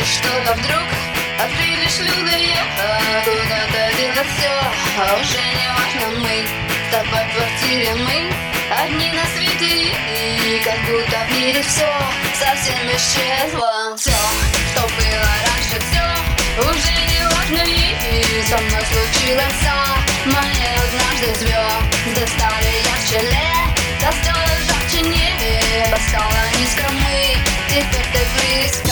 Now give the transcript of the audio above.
Что-то вдруг открылись люди, куда-то дело все, уже не важно, мы с тобой в квартире, мы одни на свете, и как будто в мире все совсем исчезло. Все, что было раньше, все уже не важно, и со мной случилось все. Мои однажды звезды стали ярче лет, стало жарче небо, стало низко, мы теперь ты близко.